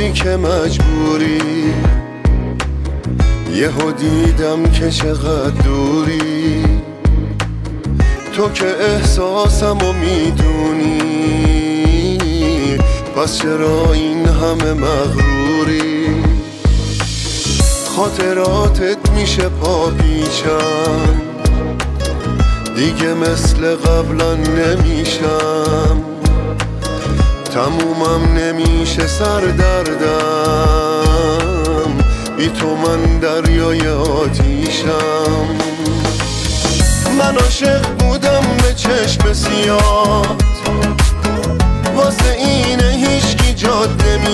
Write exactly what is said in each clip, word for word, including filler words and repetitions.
تویی که مجبوری، یهو دیدم که چقدر دوری. تو که احساسمو میدونی، پس چرا این همه مغروری؟ خاطراتت میشه پاپیچم، دیگه مثل قبلا نمیشم. تمومم نمیشه سردردم، بی تو من دریای آتیشم. من عاشق بودم به چشم سیاد، واسه اینه هیچکی جاد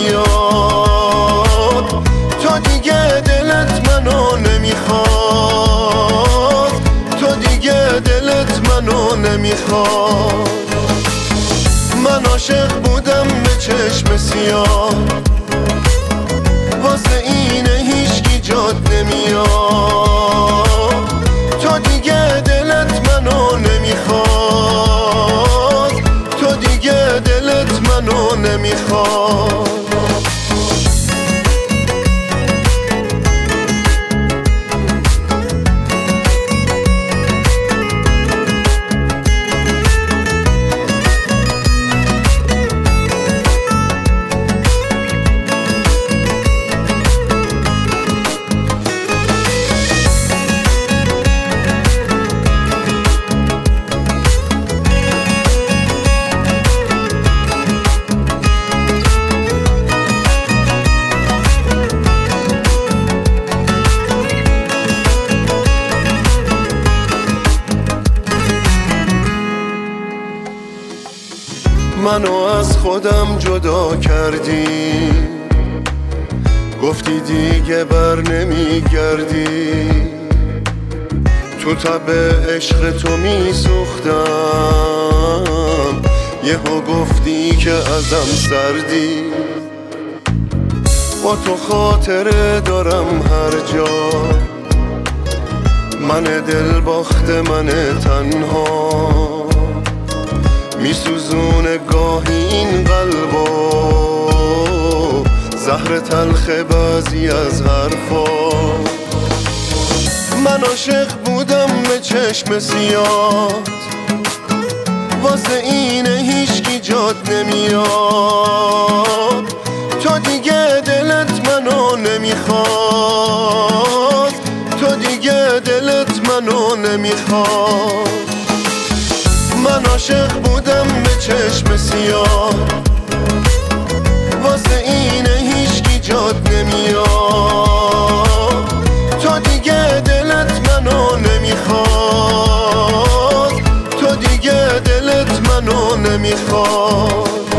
نمیاد. تو دیگه دلت منو نمیخواد، تو دیگه دلت منو نمیخواد. من عاشق بودم به چشم سیاد، واسه اینه هیچکی جاد نمیاد. تو دیگه دلت منو نمیخواد، تو دیگه دلت منو نمیخواد. منو از خودم جدا کردی، گفتی دیگه بر نمیگردی. تو تب عشق تو میسوختم، یهو گفتی که ازم سردی. با تو خاطره دارم هر جا، من دل باخته من تنها. میسوزونه گاهی این قلبو، زهر تلخ بعضی از حرفا. من عاشق بودم به چشم سیاد، واسه اینه هیچکی جاد نمیاد. تو دیگه دلت منو نمیخواد، تو دیگه دلت منو نمیخواد. من عاشق بودم به چشم سیاد، واسه اینه هیچکی جاد نمیاد. تو دیگه دلت منو نمیخواد، تو دیگه دلت منو نمیخواد.